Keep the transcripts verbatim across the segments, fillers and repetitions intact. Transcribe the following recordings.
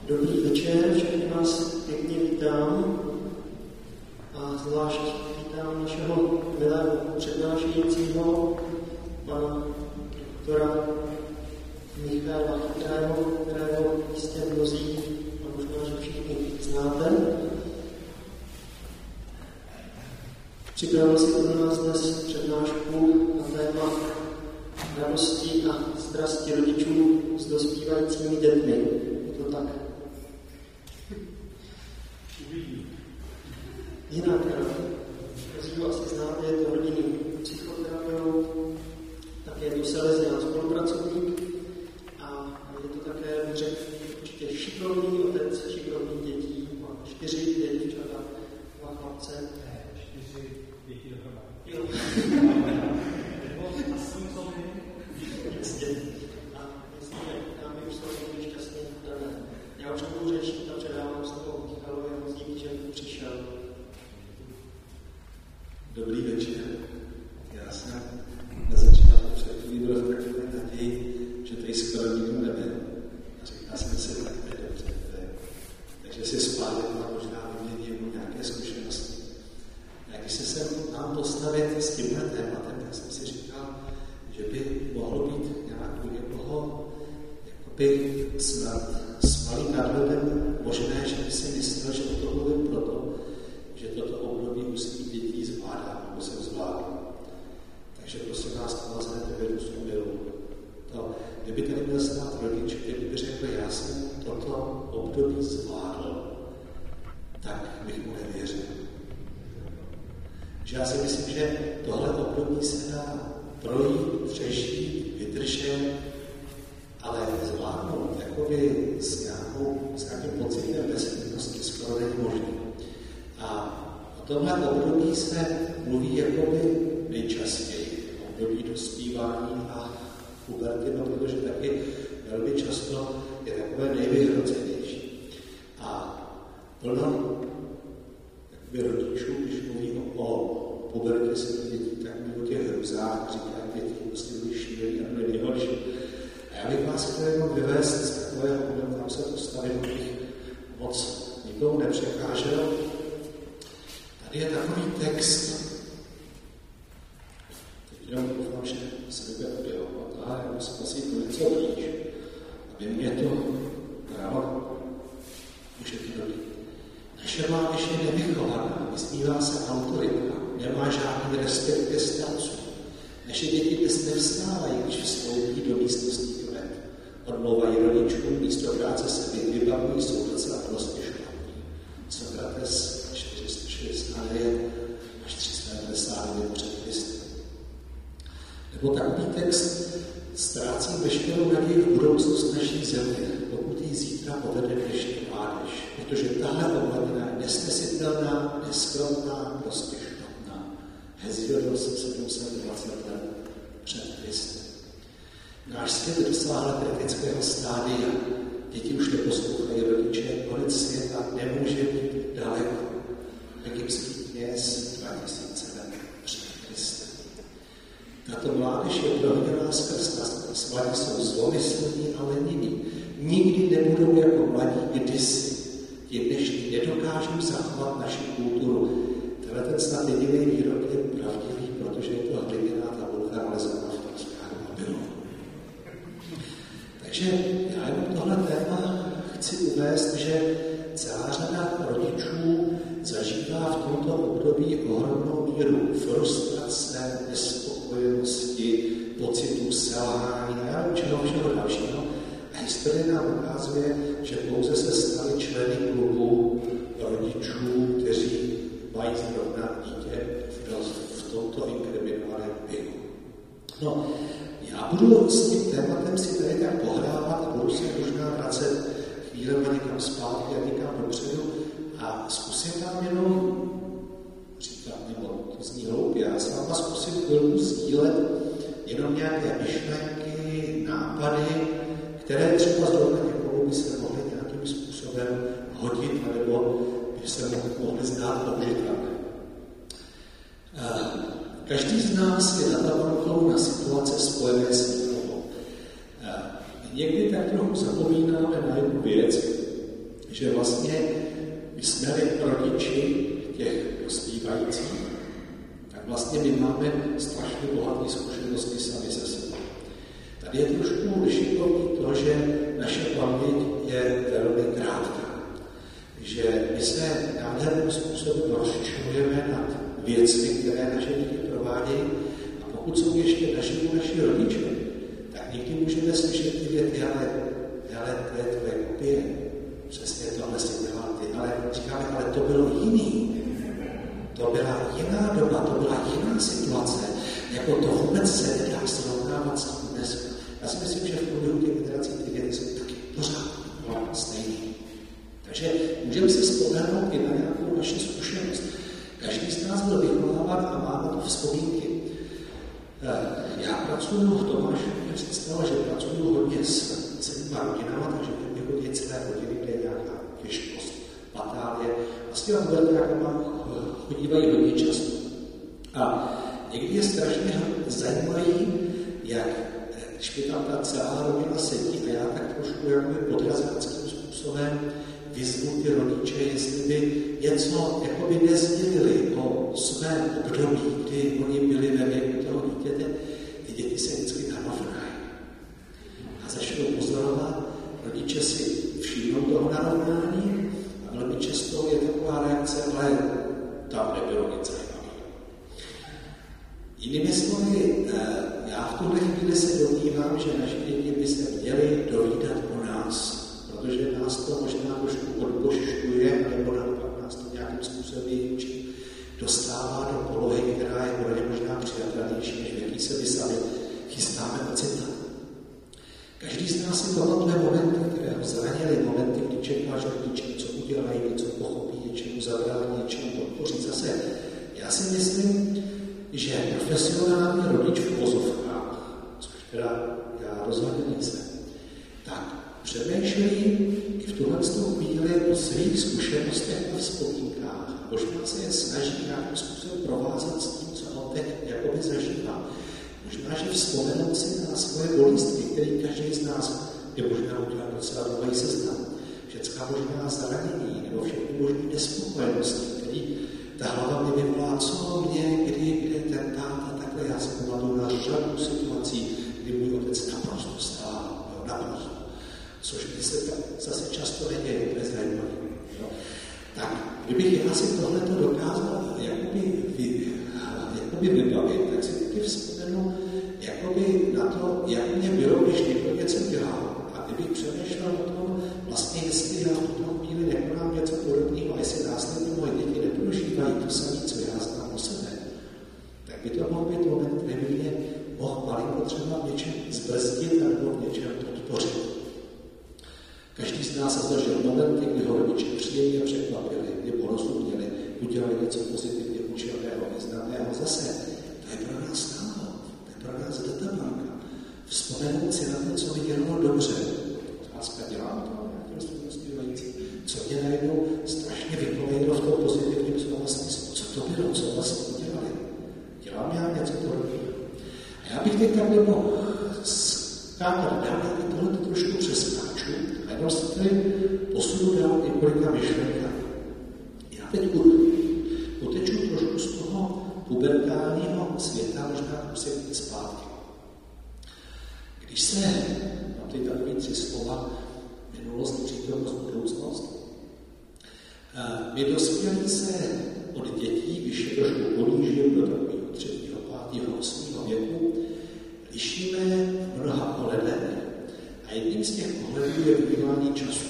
Dobrý večer, všechny vás pěkně vítám a zvlášť vítám našeho milého přednášejícího, pana doktora Michala Chytrého, kterého jistě mnozí a možná, že všichni znáte. Připravil si pro nás dnes přednášku na téma radosti a strasti rodičů s dospívajícími dětmi. Je to tak? Jinak, každý asi znáte, je to rodinný psychoterapeut, také je to salesián spolupracovník a je to také, řekl, určitě šikovný otec šikovných dětí, má čtyři děti, čada, dva chlapce. Ne, čtyři děti dohromady. Jo. A svým sobě. Jistě. A myslím, že nám by už to bylo šťastně dané. Já už nebudu řečit a předávám slovo Michalovi, a díky, že přišel. Dobrý večer. Já jsem na začátku před chvílí byl v takové naději, že tady skoro nikdo nebyl. A říkal jsem si, tak to je dobře. Takže si spálil a možná vyměním nějaké zkušenosti. A když se sem mám postavit s tímhle tématem, tak jsem si říkal, že by mohlo být nějak u někoho jakoby snad s malým nadhledem možné, že by si myslel, že o to mluvím proto, že toto období u svých dětí zvládá, nebo jsem zvládl. Takže prosím vás, nalazněte vědu s omylou. To, kdyby tady byl snad rodič, který by řekl, já jsem toto období zvládl, tak bych mu nevěřil. Že já si myslím, že tohle období se dá projít, přežít, vydržet, ale zvládnout jakoby s, nějakou, s nějakým pocitem bezpečnosti skoro není možné. A o tomhle období se mluví jakoby nejčastěji. Období dospívání a puberty, no, protože taky velmi často je takové nejvyhrocenější. A plno jakoby rodičů, když mluví o, o pubertě svých dětí, tak mluví o těch hrůzách, říkají děti, prostě byli šílení a byli nejhorší. A já bych vás chtěl jenom vyvést z takového období, tam se postavit, abych moc nikomu nepřekážel. Tady je takový text, teď jenom doufám, že se bude objevovat, ale já musím asi jít něco blíž, aby mě to bralo, můžete dodít. Naše mládež je nevychovaná, vysmívá se autorita, nemá žádný respekt ke starcům. Naše děti dnes nevstávají, když vstoupí do místnosti toalet. Odmlouvají rodičům, místo práce se vybavují, jsou docela prostě špatní. Sokrates čtyři sta šedesát devět až tři sta devadesát devět před Kristem. Nebo takový text: ztrácím veškerou naději v budoucnost naší země, pokud jí zítra povede dnešní mládež, protože tahle obladina je nesnesitelná, neskromná, prostě špatná. Hezíodor sedm set dvacet let před Kristem. Náš svět dosáhl kritického stádia. Děti už neposlouchají rodiče, konec světa nemůže být daleko. Egyptský kněz dva tisíce let před Kristem. Tato mládež je prohoděná skrz nás. Mladí jsou zlomyslní a leniví. Nikdy nebudou jako mladí kdysi. Ti dnešní nedokážou zachovat naši kulturu. Tenhle ten snad jediný výrok je pravdivý, protože je to hliněná tabulka nalezená v troskách Babylonu. Takže já jenom tohle téma chci uvést, že celá řada rodičů zažívá v tomto období ohromnou míru frustrace, nespokojenosti, pocitů selhání a čeho všeho dalšího. A historie nám ukazuje, že pouze se stali členy klubu rodičů, kteří mají zrovna dítě v tomto inkriminovaném věku. No, já budu s tím tématem si tady tak pohrávat a budu se možná vracet chvílema někam zpátky a někam dopředu a zkusím vám jenom, říkám, nebo to zní hloupě, já se vám zkusím chvilku sdílet jenom nějaké myšlenky, nápady, které třeba zrovna někomu by se mohly nějakým způsobem hodit, nebo by se mohly zdát použitelné. Každý z nás je natavankou na situace spojené s někoho. Někdy tak trochu zapomínáme na jednu věc, že vlastně my jsme-li rodiči těch dospívajících, tak vlastně my máme strašně bohaté zkušenosti sami se sebou. Tady je trošku šikovný to, že naše paměť je velmi krátká. Že my se nádherným způsobem rozčilujeme nad věcmi, které naše děti provádějí, a pokud jsou ještě naši naši rodiče, tak někdy můžeme slyšet ty věty, ale, ale to je tvoje kopie, přesně tohle si dělá ty, ale říkáme, ale to bylo jiný. To byla jiná doba, to byla jiná situace, jako to vůbec se nedá srovnávat s tím dnes. Já si myslím, že v průběhu těch generací ty věci jsou taky pořád no, stejný. Takže můžeme si vzpomenout i na nějakou naši zkušenost. Každý z nás byl vychováván a má na to vzpomínky. Já pracuji, Tomáš mě představil, že pracuji hodně s celýma rodinama, takže mě hodně celé rodiny, kde je nějaká těžkost, patálie. Vlastně vám uvedl, chodívají hodně často. A někdy je strašně zajímají, jak když mi tam ta celá rodina sedí a já tak trošku jakoby podrazánským způsobem vyzvu ty rodiče, jestli by něco jakoby nezdělili o svém období, kdy oni byli ve věku toho dítěte, ty děti se vždycky narovnají. A začnou pozorovat, rodiče si všimnou toho narovnání a velmi často je taková reakce, ale tam nebylo nic zajímavého. Jinými slovy, já v tuhle chvíli se domnívám, že naše děti by se měly dovídat o nás, protože nás to možná trošku odpošťuje, nebo naopak nás to nějakým způsobem učí, dostává do polohy, která je pro ně možná přijatelnější, než v jaký se my sami chystáme ocitat. Každý z nás si pamatuje momenty, které ho zranily, momenty, kdy čeká, že rodiče něco udělají, něco pochopí, něčemu zabrání, něčemu podpoří. Zase, já si myslím, že profesionální rodič v uvozovkách, což teda já rozhodně nejsem, tak přemýšlí i v tuhle chvíli o svých zkušenostech a vzpomínkách. Možná se je snaží nějakým způsobem provázat s tím, co on teď jakoby zažívá. Možná, že vzpomenout si na svoje bolestky, které každý z nás je možná udělat docela dlouhý seznam. Všecká možná zranění nebo všechny možné nespokojenosti, které ta hlava mi vyvolá, co mě, kdy, kdy ten táta, takhle já se pamatuju na řadu situací, kdy můj otec naprosto stál, naprosto. Což by se zase často neděje, to je zajímavé. Tak, kdybych já si tohleto dokázal jakoby, vy, jakoby vybavit, tak si taky vzpomenu jakoby na to, jak mě bylo, když někdo něco dělal. A kdybych přemýšlel o tom, vlastně jestli já v tuto chvíli nekonám něco podobného, a jestli následně moje děti neprožívají to samé, co já znám o sebe, tak by to mohl být moment, kde by mě mohl malinko třeba v něčem zbrzdit nebo v něčem podpořit. Každý z nás se zažil momenty, kdy ho rodiče příjemně překvapili, kdy porozuměli, udělali něco pozitivně účelného, významného. Zase, to je pro nás návod, to je pro nás databanka. Vzpomenout si na to, co mi dělalo dobře. Otázka, dělám to nějakým způsobem, co mě najednou strašně vykolejilo v tom pozitivním slova smyslu. Co to bylo, co vlastně udělali? Dělám já něco podobného. A já bych teď takhle mohl skákat dál, aby tohle trošku přeskáču, a jenom se tady posunu dál několika myšlenkami. Já teď uteču trošku z toho pubertálního světa, možná musím jít zpátky. Když se, mám tady takový tři slova, minulost, přítomnost, budoucnost, my dospělí se od dětí, když je trošku ponížil do takového třetího, pátého, osmého věku, lišíme v mnoha ohledech a jedním z těch ohledů je udělání času.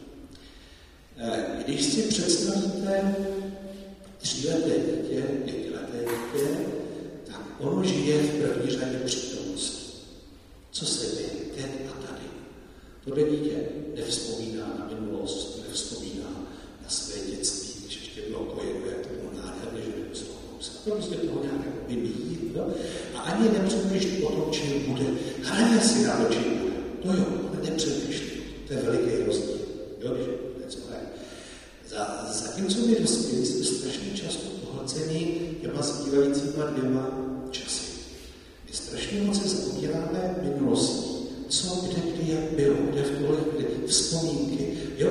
Když si představíte tříleté dítě, pětileté dítě, tak ono žije v první řadě přítomnosti. Co se děje teď a tady? Tohle dítě nevzpomíná na minulost, nevzpomíná na své dětství, když ještě bylo kojeno, jak to bylo nádherně, že nemuselo kousat. To prostě toho nějak vymíjí, no? A ani nepřemýšlí o tom, čím bude. Hraje si na to, čím bude. To jo, ale nepřemýšlí. To je veliký rozdíl. Jo, když něco hraje. Za, zatímco my dospělí jsme strašně často pohlcení těma zbývajícíma dvěma časy. My strašně moc se zaobíráme minulostí. Co, kde, kdy, jak bylo, kde v tohle, kde vzpomínky, jo, nějaký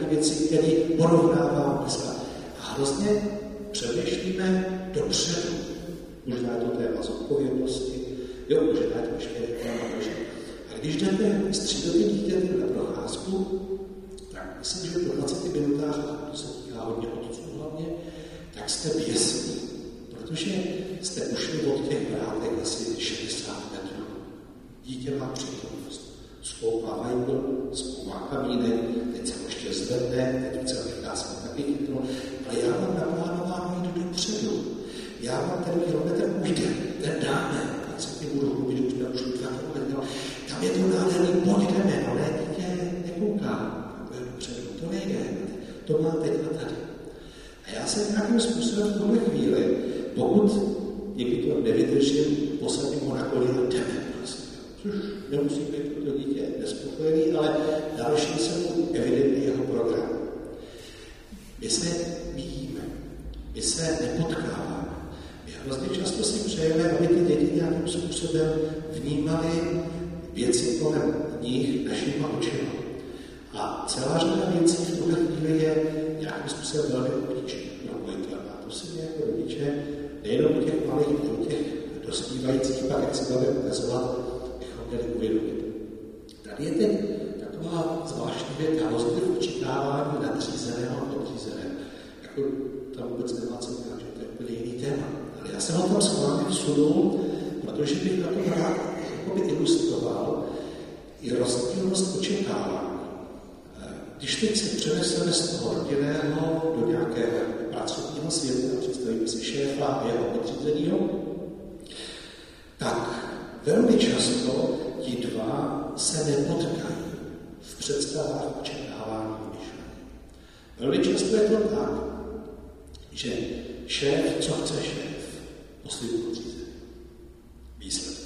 nějaké věci, které porovnáváme dneska. A hrozně přemýšlíme dopředu. Možná je to téma zodpovědnosti, jo, možná je to ještě téma možná. A když jdete střídově dítěte na procházku, tak myslím, že po dvaceti minutách, a to se týká hodně otců hlavně, tak jste běsní, protože jste ušli od těch vrátek asi šedesát metrů. Dítě má přítomnost. Zkoumá vajgl, zkoumá kamínek, teď se ještě zvedne, teď se vychá se taky chytlo, ale já mám naplánováno jít dopředu. Já mám ten kilometr ujde, ten dáme, tak se tím budu chlubit, už už dva kilometry, tam je to nádherný, pojďme, no ne, dítě nekouká, dopředu, to nejde, to má teď a tady. A já se nějakým způsobem v tohle chvíli, pokud někdy to nevydržím, posadím ho na kolí a jdeme prostě. Což nemusí být pro to dítě nespokojený, ale další se mu evidentně jeho program. My se vidíme, my se nepotkáváme. My hrozně často si přejeme, aby ty děti nějakým způsobem vnímali věci kolem nich našima očima. A celá řada věcí v tuhle chvíli je nějakým způsobem velmi obtížná. To si my jako rodiče, nejenom u těch malých, ale u těch dospívajících, pak jak se budeme ukazovat, bychom měli uvědomit. Tady je teď taková zvláštní věta, rozdíl v očekávání nadřízeného a podřízeného. Jako tam vůbec nemá co říkat, že to je úplně jiný téma. Ale já jsem ho tam schválně vsunul, protože bych na to rád ilustroval i rozdílnost očekávání. Když teď se přeneseme z toho rodinného do nějakého pracovního světa, představíme si šéfa a jeho podřízeného, tak velmi často ti dva se nepotkají v představách očekávání myšlení. Velmi často je to tak, že šéf, co chce šéf, poslední podřízený. Výsledky.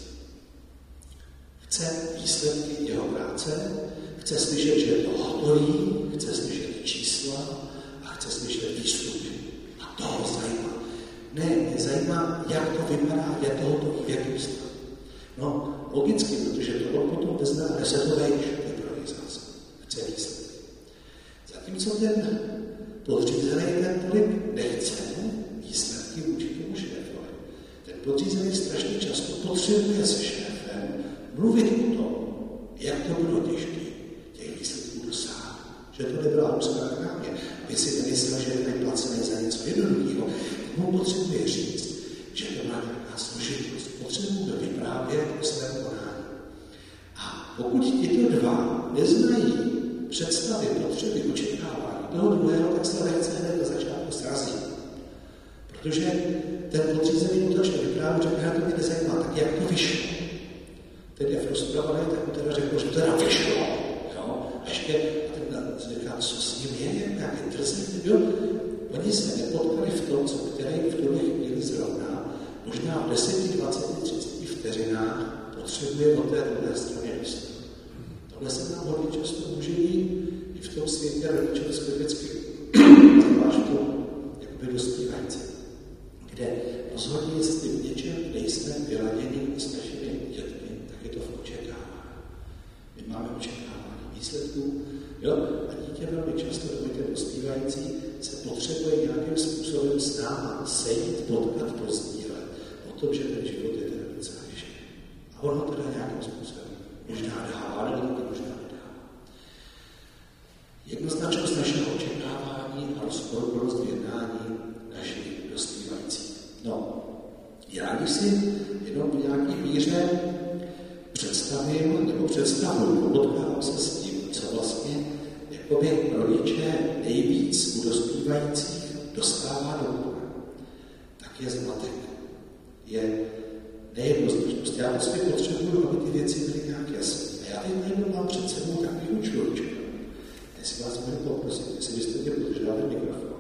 Chce výsledky jeho práce, chce slyšet, že je to hotový, chce slyšet čísla a chce slyšet výstupy. A to ho zajímá. Ne, mě zajímá, jak to vypadá, jak to hotový, v jakým stavu. No, logicky, protože to on potom vezme a nese to vejš, improvizace. Chce výsledky. Zatímco ten podřízený ten tolik nechce výsledky vůči tomu šéfovi. Ten podřízený strašně často potřebuje se šéfem mluvit o tom, jak to bylo těžké těch výsledků dosáhnout. Že to nebyla ruská krámě. Vy si nemyslel, že je tady placený za něco jednoduchého. Mu potřebuje říct, že to má nějaká složitost. Potřebuje vyprávět o svém konání. A pokud tyto dva neznají představy, potřeby, očekávání toho druhého, tak se lehce hned na začátku srazí. Protože ten podřízený mu začne vyprávět, že to mě nezajímá, tak jak to vyšlo. Teď je frustrovaný, tak mu teda řekl, že to teda vyšlo. Jo? A ještě ten říká, co s ním je, nějaký drzný, jo? Oni se nepotkali v tom, co který v tuhle chvíli zrovna, možná v deseti, dvaceti, třiceti vteřinách potřebuje o té druhé straně myslet. Tohle se nám hodně často může jít i v tom světě rodičovské vždycky, zvlášť to jakoby dospívající, kde rozhodně jestli v něčem nejsme vyladěni s našimi dětmi, tak je to v očekávání. My máme očekávání výsledků, jo? A dítě velmi často, doby ten dospívající, se potřebuje nějakým způsobem s náma sejít, potkat, pozdílet o tom, že ten život je ten docela těžký. A ono teda nějakým způsobem možná dává, nebo to možná nedává. Jednoznačnost našeho očekávání a rozporuplnost v jednání našich dospívajících. No, já když si jenom v nějaký míře představím, nebo představuju, potkávám se s tím, co vlastně jakoby rodiče nejvíc u dospívajících dostává do kůra, tak je zmatek. Je nejednoznačnost. Já prostě potřebuju, aby ty věci byly nějak jasné. A já teď najednou mám před sebou takovýho člověčka. Jestli vás budu poprosit, jestli byste mě podrželi mikrofon.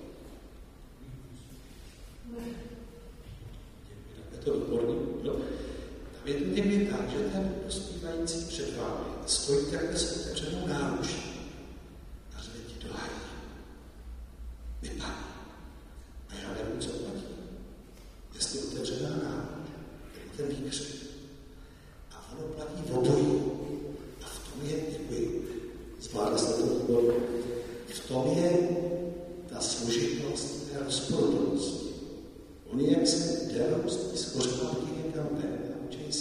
Je to výborný, jo? Tam je to někdy tak, že ten dospívající před vámi stojí takhle s otevřenou náručí a řve ti do hají. Vypadí. A já nevím, co platí. Jestli otevřená náruč, ten výkřik. A ono platí obojí. A v tom je, děkuji, zvládla se to výborně,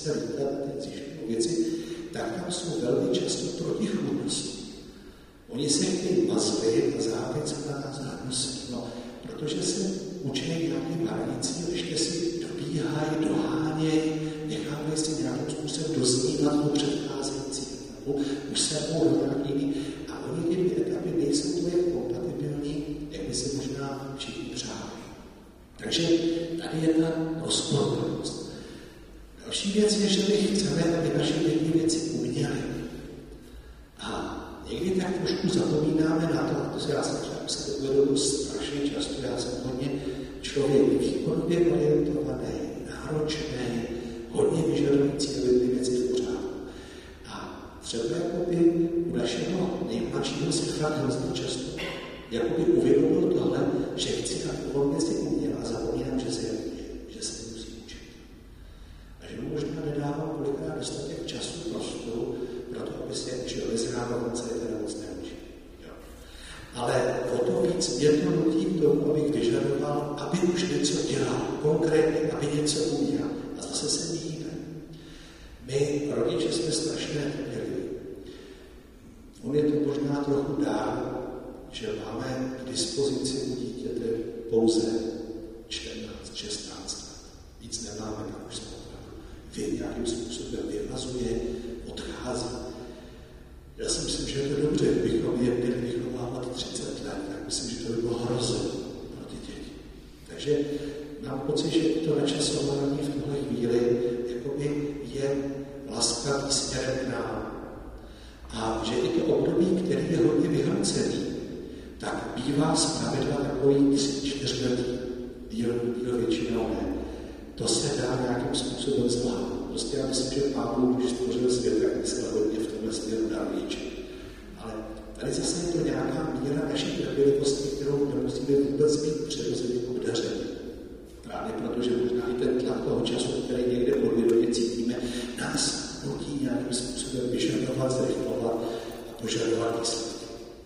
chce lítat a teď zjišťují věci, tak tam jsou velmi často protichůdnosti. Oni se chtějí mazlit a zároveň se na nás hnusí, no, protože se učí nějakým hranicím, ještě si dobíhají, dohánějí, nechávají si nějakým způsobem doznívat o předcházející etapu, už se mohou do nějakými, a oni ty dvě etapy nejsou tolik kompatibilní, jak by se možná všichni přáli. Takže tady je ta rozpornost. Další věc je, že my chceme, aby naše děti věci uměly. A někdy tak trošku zapomínáme na to, protože já jsem třeba se uvědomuji strašně často, já jsem hodně člověk výkonově orientovaný, náročný, hodně vyžadující, aby ty věci v pořádku. A třeba jakoby u našeho nejmladšího si fakt hrozně často jakoby uvědomil tohle, že chci, aby on věci uměl a zapomínám, že se je že se musí učit. A že mu možná nedávám kolikrát dostatek času prostoru pro to, aby se je učil vyznávat, on se je teda moc neučil. Ale o to víc mě to nutí k tomu, abych vyžadoval, aby už něco dělal, konkrétně, aby něco uměl. A zase se míjíme. My, rodiče, jsme strašně trpěliví. On je to možná trochu dál, že máme k dispozici u dítěte pouze čtrnáct šestnáct let. Víc nemáme, tak už se opravdu vy nějakým způsobem vyhazuje, odchází. Já si myslím, že je to dobře, kdybychom je měli vychovávat třicet let, tak myslím, že to by bylo hrozné pro ty děti. Takže mám pocit, že to načasování v tuhle chvíli jakoby je laskavý směrem k nám. A že i to období, který je hodně vyhrocený, tak bývá zpravidla takový tři, čtyři lety, díl, díl většinou ne. To se dá nějakým způsobem zvládnout. Prostě já myslím, že Pán Bůh, když stvořil svět, tak myslel hodně v tomhle směru dál větší. Ale tady zase je to nějaká míra naší trpělivosti, kterou nemusíme vůbec být přirozeně obdařeni. Právě protože možná i ten tlak toho času, který někde podvědomě cítíme, nás nutí nějakým způsobem vyžadovat, zrychlovat a požadovat výsledky.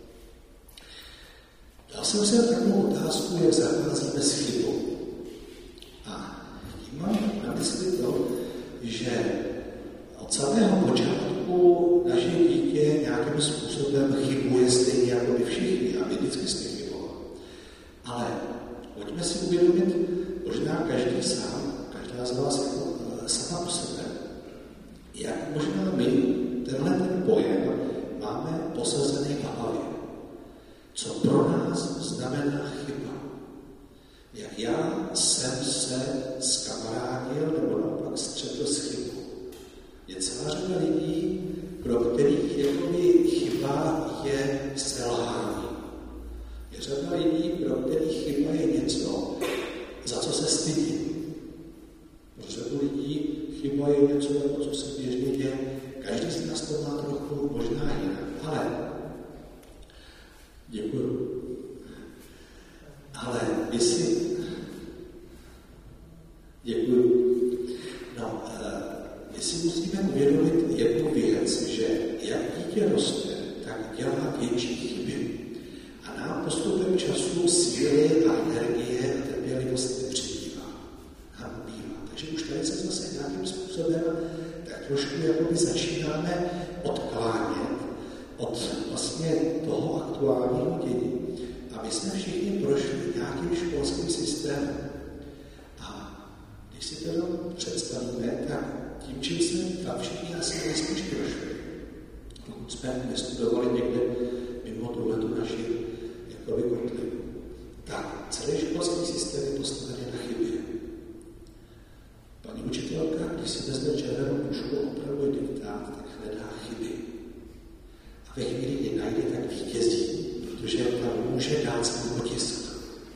Dal jsem se takovou otázku, jak zacházíme s chybou. A tím mám na mysli to, že od samého počátku naše dítě nějakým způsobem chybuje stejně jako my všichni a my vždycky jsme chybovali. Ale pojďme si uvědomit, možná každý sám, každá z vás jako sama po sebe, jak možná my tenhle ten pojem máme posazený v hlavě. Co pro nás znamená chyba. Jak já jsem se skamarádil nebo naopak střetl s chybou. Je celá řada lidí, pro kterých jakoby chyba je selhání. Je řada lidí, pro kterých chyba je něco, za co se stydí. Pro řadu lidí chyba je něco, za co se běžně děje. Každý z nás to má trochu možná jinak. Ale děkuju. Ale jestli děkuju. No, my si musíme uvědomit jednu věc, že jak dítě roste, tak dělá větší chyby. A nám postupem času síly a energie a trpělivosti přibývá. Nám bývá. Takže už tady se zase nějakým způsobem tak trošku jakoby začínáme odklánět od vlastně toho aktuálního dění. A my jsme všichni prošli nějakým školským systémem. A když si to představíme, tak tím, čím jsme tam všichni asi nejspíš prošli, pokud jsme nestudovali někde mimo tuhletu naši jakoby kotlinu, tak celý školský systém je postavený na chybě. Paní učitelka, když si vezme červenou tušku a opravuje diktát, tak hledá chyby. A ve chvíli, kdy najde, tak vítězí, protože tam může dát svůj otisk.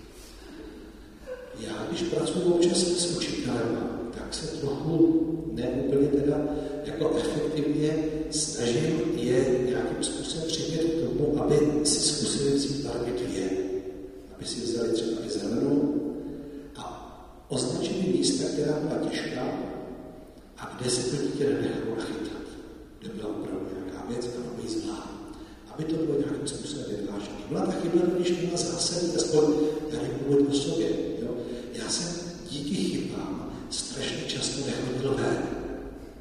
Já, když pracuji občas s učitelem, tak se trochu neúplně teda jako efektivně snažím je nějakým způsobem přimět k tomu, aby si zkusili vzít barvy dvě. Aby si vzali třeba i zelenou a označili místa, která byla těžká a kde se to dítě nenechalo nachytat. Kde byla opravdu nějaká věc, která by jí zvládla. Aby to bylo nějakým způsobem vyvážené. Byla ta chyba, když měla zásadní, aspoň tady mluvit o sobě. Jo? Já jsem díky chybám strašně často nechodil ven.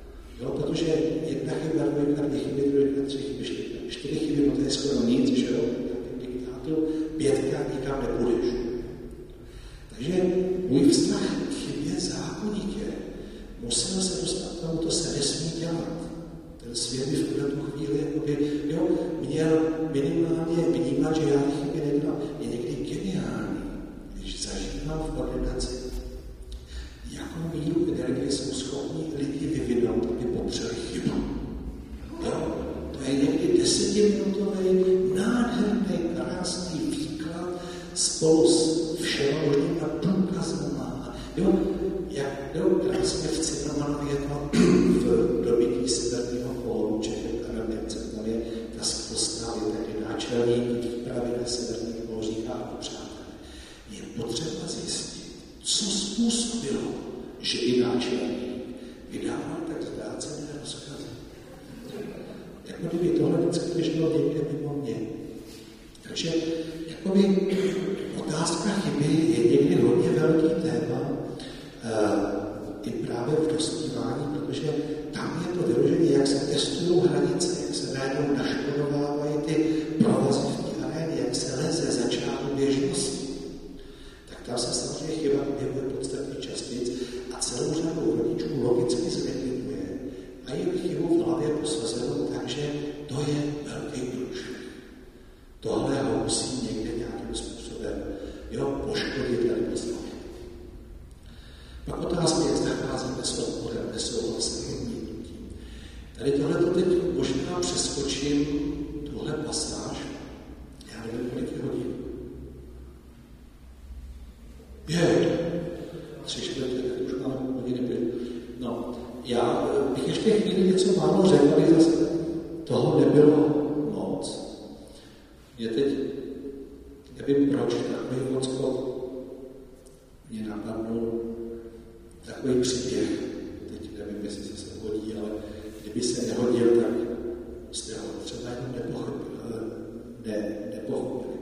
nikam nepůjdeš. Takže můj vztah k chybě zákonitě musel se dostat k tomu, to se nesmí dělat. Ten svět by v tu chvíli jakoby, jo, měl minimálně vnímat, že já chyby nedělám. Je někdy geniální, když zažívám v ordinaci, jakou míru energie jsou schopni lidi vyvinout, aby popřeli chybu. Jo? To je někdy desetiminutový, nádherný, krásný výklad spolu s všema možnýma důkazama. Jo? Jak jo, krásně v Cimrmanově to v dobytí severního pólu Čechem a Němcem, tam je ta skvostná je náčelník výpravy na severních mořích a přátelé. Je potřeba zjistit, co způsobilo, že i náčelník vydával tak zvrácené rozkazy. Jako kdyby tohle vždycky běželo někde mimo mě. Takže jakoby otázka chyby je někdy hodně velký téma uh, i právě v dospívání, protože tam je to vyloženě, jak se testují hranice, jak se najednou naškodovávají ty provazy v té aréně, jak se leze začátku běžnosti. Tak tam se samozřejmě chyba objevuje podstatně častěji a celou řadu rodičů logicky zlikviduje. Mají chybu v hlavě posazenou tak, že to je velký průšvih. Tohle ho musí někde nějakým způsobem jo, poškodit nebo zlomit. Pak otázka je, zda cházíme s odporem, nesouhlasem, odmítnutím. Tady tohle teď možná přeskočím tuhle pasáž. Já nevím, kolik je hodin. Je, tři čtvrtě, tak už máme hodiny pět. No, já bych ještě chvíli něco málo řekl, ale zase toho nebylo moc. Mě teď, nevím proč, takový odskok mě napadnul takový příběh. Teď nevím, jestli se se hodí, ale kdyby se nehodil, tak jste ho třeba jenom nepochopili. Ne, nepochopili.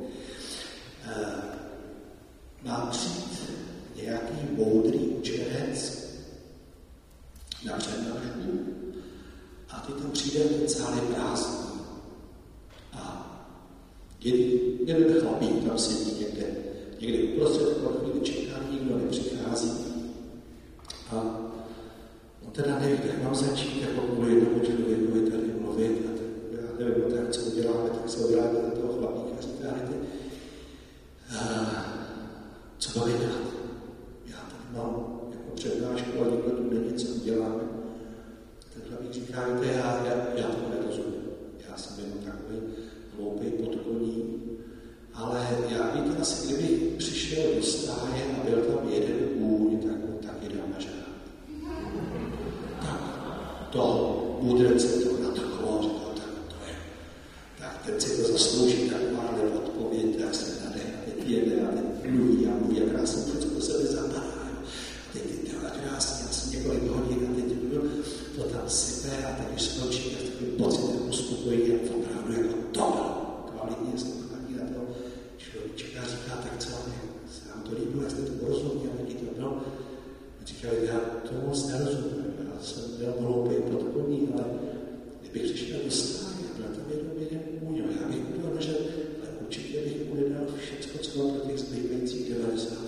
Má přijít nějaký moudrý učenec na přednášku a ty tam přijde ten sál je prázdný. A jeden chlapík tam sedí někde, někde uprostřed, po chvíli čeká, nikdo nepřichází. A on teda neví, jak mám začít, jako kvůli jednomu člověkovi tady mluvit. A tak, já nevím, tak co uděláme, tak se obrátíte na toho chlapíka a říkáte, uh, co máme dělat? Já tady mám jako přednášku a nikdo tu není, co uděláme. Ten chlapík říká, já, já, já tomu nerozumím. Já jsem jenom takový hloupý podkoní. Ale já víte, asi kdybych přišel do stáje a byl tam jeden kůň, tak mu taky dám na žád. Tak toho můdrce to natrkoval, říkal, tak to je. Tak teď si to zaslouží takováhle odpověď, tak se nade a teď jede a teď mluví a mluví a krásně všechno sebe zapadá. A teď ty dělá krásně, já jsem několik hodin a teď to tam sype a teď už skončí a takový pocitem uspokojí a opravdu jako to bylo kvalitně sluchání na to. Člověček a říká, tak co, se nám to líbilo, já jste to porozuměl, jaký to bylo. A říkali, já to moc nerozumím, já jsem byl hloupý podporný, ale kdybych přišel do stáje, byl tam jenom jeden kůň, já bych udělal, že ale určitě bych mu nedal všechno, co mám do těch zbývajících devadesát.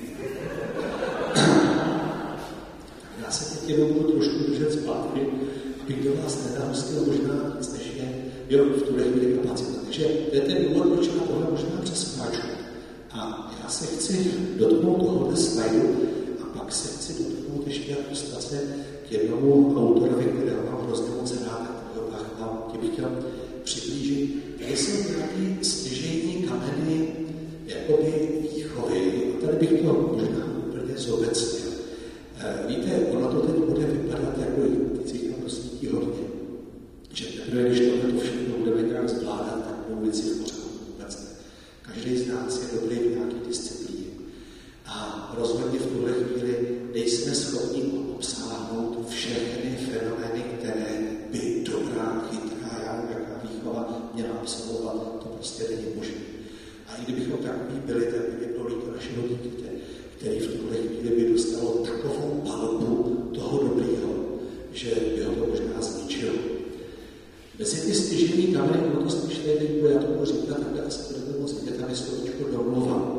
Já se teď jenom budu trošku držet zpátky, abych do vás nedahostil možná víc, než je jo, v tuhle chvíli kapacita. Takže to je ten důvod, proč já tohle možná přeskáču. A já se chci dotknout tohohle slajdu a pak se chci dotknout ještě a dostat se k jednomu autorovi, kterého mám hrozně moc rád, kterého vám tě bych chtěl přiblížit. Tady jsou nějaký stěžejní kameny jakoby výchovy. A tady bych to možná úplně zobecnil. Víte, ono to teď bude vypadat jako teď si tam dostítí hodně. Že teprve, když tohle všechno budeme nějak zvládat, tak budou věci v pořádku vůbec ne. Každý z nás je dobrý v nějaké disciplíně. A rozhodně v tuhle chvíli nejsme schopni obsáhnout všechny fenomény, které by dobrá, chytrá, jaká výchova měla obsahovat. To prostě není možné. A i kdybychom takový byli, tak by bylo líto našeho dítěte, který v tuhle chvíli by dostalo takovou palbu toho dobrýho, že by ho to možná zničilo. Mezi ty stěžení kameny, bylo to slyšeli, já to budu říkat, takhle asi budete moc vidět, tam je slovičko domluva.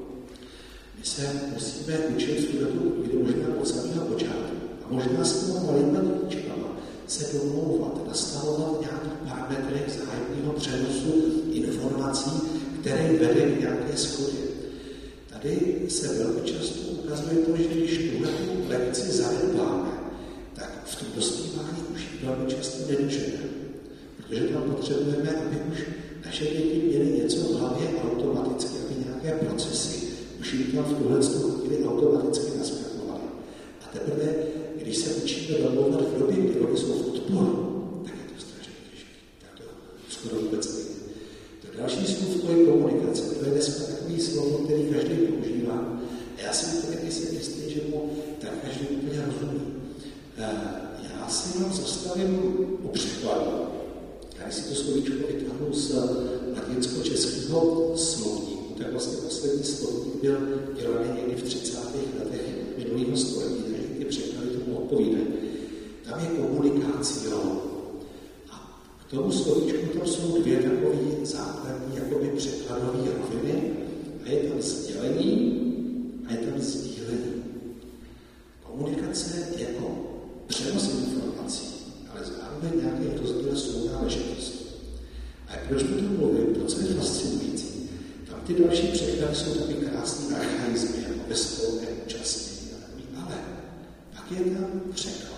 My se musíme učit v tuto chvíli možná od samého počátku a možná s těma malýma díčkama se domlouvat, nastavovat nějaký parametry vzájemného přenosu informací, který vede k nějaké shodě. Tady se velmi často ukazuje to, že když tuhle lekci zanedbáme, tak v tom dospívání už ji velmi často nedoženeme. Protože tam potřebujeme, aby už naše děti měly něco v hlavě automaticky, aby nějaké procesy už jim tam v tuhle chvíli automaticky naskakovaly. A teprve, když se učíme domlouvat v době, kdy oni jsou v odporu, tak je to strašně těžké. Tak to skoro vůbec nejde. To další slovo je komunikace. To je dneska takový slovo, který každý používá. A já si taky jsem jistý, že mu tak každý úplně rozumí. Já si vám zastavím o překladu. Já si to slovíčko vytáhnu z latinsko-českého slovníku, tak vlastně poslední slovník byl dělaný někdy v třicátých letech minulého století, takže ty překlady tomu odpovídají. Tam je komunikácio. A k tomu slovíčku tam jsou dvě takové základní jakoby překladové roviny. A je tam sdělení a je tam sdílení. Komunikace jako přenos informací, ale zároveň nějaké rozdíl jsou náležitosti. A proč mi to mluvím? To, co je fascinující. Tam ty další překlady jsou taky krásný archaizmy, jako bezpolné účastnění a takový, ale pak je tam překlad.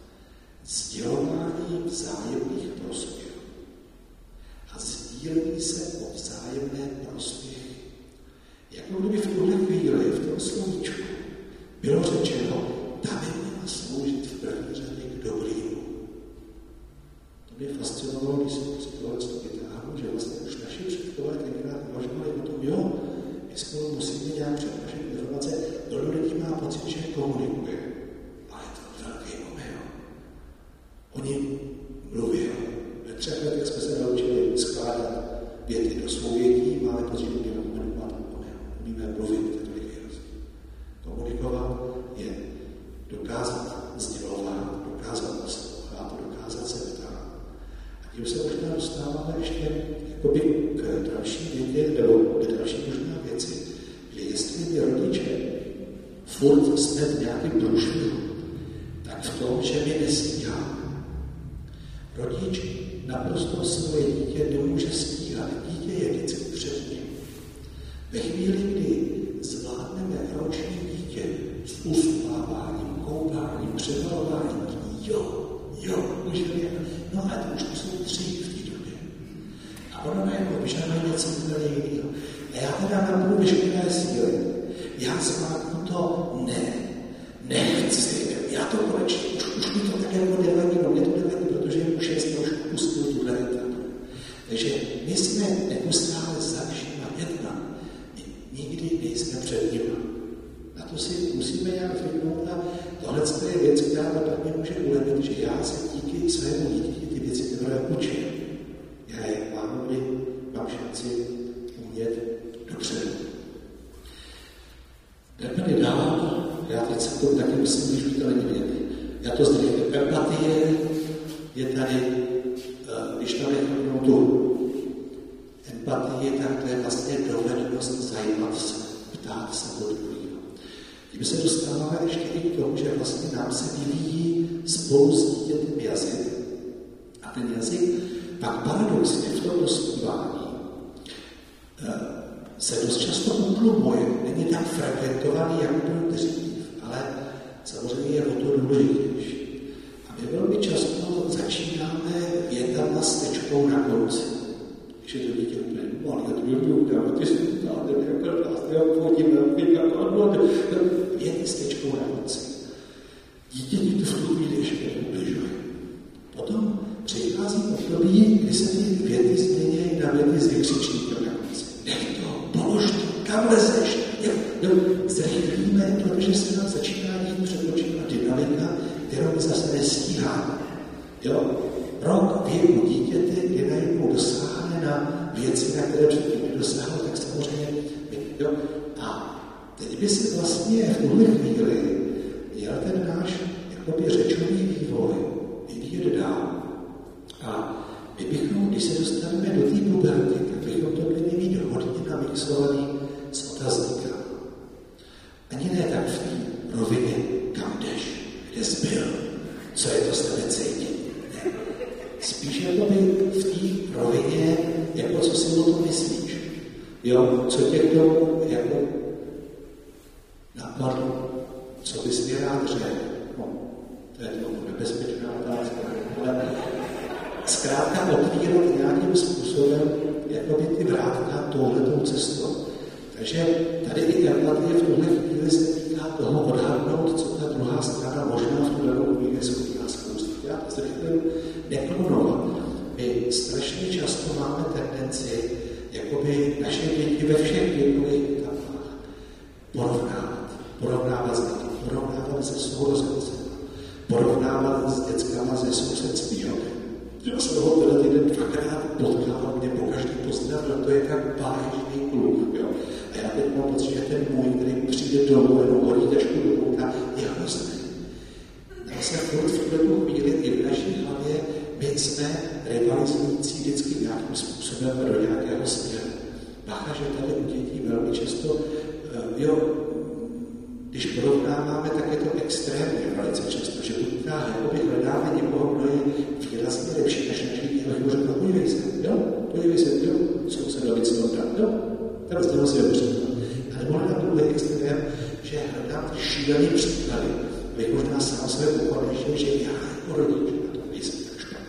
Sdělování vzájemných prospěchů. A sdílení se o vzájemné prospěchy. Jako kdyby v tuhle chvíli, v tom slovíčku, bylo řečeno, ta by měla sloužit v první řadě k dobrýmu. To mě fascinovalo, když jsem si tohle vytáhl, že vlastně už naši předkové tenkrát uvažovali o tom, jo, my spolu musíme nějak přednášet informace, mnoho lidí má pocit, že komunikuje. Ale to je velký omyl. Oni mluví. Ve třech letech jsme se naučili skládat věty do souvětí, máme pocit, že umíme komunikovat omyl. Umíme mluvit, to je výrazný. Komunikovat je dokázat sdělovat, dokázat poslouchat, dokázat se ptát. A tím se možná dostáváme ještě jakoby k další větě, nebo k další možná věci, že jestli my rodiče furt jsme v nějakém průšvihu, tak v tom, že my nestíháme. Rodič naprosto svoje dítě nemůže stíhat. Dítě je vždycky před ním. Ve chvíli, kdy zvládneme roční dítě s uspáváním, koupáním, přebalováním, jo, jo, můžeme, no ale to už to jsou tři v té době. A ono jako vyžaduje něco úplně jiného. A já teda nabudu veškeré síly. Já zvládnu to, ne, nechci, já to konečně, už, už mi to tak jako nevadí, no mě to nevadí, protože už je už pustil tuhle etapu. Takže my jsme neustále za všema jedna. My nikdy nejsme před nima. Na to si musíme nějak zvyknout a tohle je věc, která tak mě může ulevit, že já se díky svému dítěti ty věci teprve učím. Já je mám, kdy mám šanci umět dopředu. Jdeme dál, já teď se to taky musím, když by to není vidět. Já to znamená, empatie je tady, když tam je tu empatie, tak to je vlastně dovednost zajímat se, ptát se do druhého. Tím se dostáváme ještě i k tomu, že vlastně nám se vyvíjí spolu s dítětem jazyk. A ten jazyk pak paradoxně v tom dospívání se dost často utlumuje, není tak frekventovaný, jak byl dřív, ale samozřejmě je o to důležitější. A my velmi často začínáme větama s tečkou na konci. Když je to dítě úplně malé, to by byl udělat, ty si to dáte, jak to dáte, jak pojďme, jak to věty s tečkou na konci. Dítě ti to v tu chvíli ještě ubližuje. Potom přichází období, kdy se ty věty změní na věty s vykřičníkem na konci. Nech to, polož to, kam lezeš? Zrychlíme, protože se nám začíná dít před očima dynamika, kterou my zase nestíháme. Jo? Rok věku dítěte, kdy najednou dosáhne na věci, na které předtím nedosáhlo, tak samozřejmě. Jo? A teď by si vlastně v tuhle chvíli měl ten náš jakoby řečový vývoj vyvíjet dál. A spíš jakoby v té rovině, jako co si o tom myslíš. Jo, co tě k tomu jako napadlo, co bys mi rád řekl. No, to je to nebezpečná otázka, ale zkrátka otvírat nějakým způsobem jakoby ty vrátka touhletou cestou. Takže tady i empatie v tuhle chvíli se týká toho odhadnout, co ta druhá strana možná v tuhle chvíli je schopná zkoušet. Já to zrychlím neklonovat. My strašně často máme tendenci jakoby naše děti ve všech věkových etapách porovnávat. Porovnávat s dětmi, porovnávat se sourozencem, porovnávat s dětskama ze sousedství. Já jsem ho tenhle týden dvakrát potkal, mě pokaždý pozdravil, to je tak báječný kluk. Jo. A já teď mám pocit, že ten můj, který přijde domů, jenom hodí tašku do kouta, je hrozný. Já se furt v tuto chvíli i v naší hlavě, my jsme rivalizující vždycky nějakým způsobem do nějakého směru. Bacha, že tady u dětí velmi často, jo, když porovnáváme, tak je to extrémně velice často, že buď jakoby hledáme někoho, kdo je výrazně lepší než naši děti, a řekl, no podívej se, jo, podívej se, jo, sousedovici oddat, jo, tady z toho si dobře. Ale možná na druhý extrém, že hledám ty šílený příklady, abych možná sám sebe pokonečil, že já jako rodič na to nejsem tak špatný.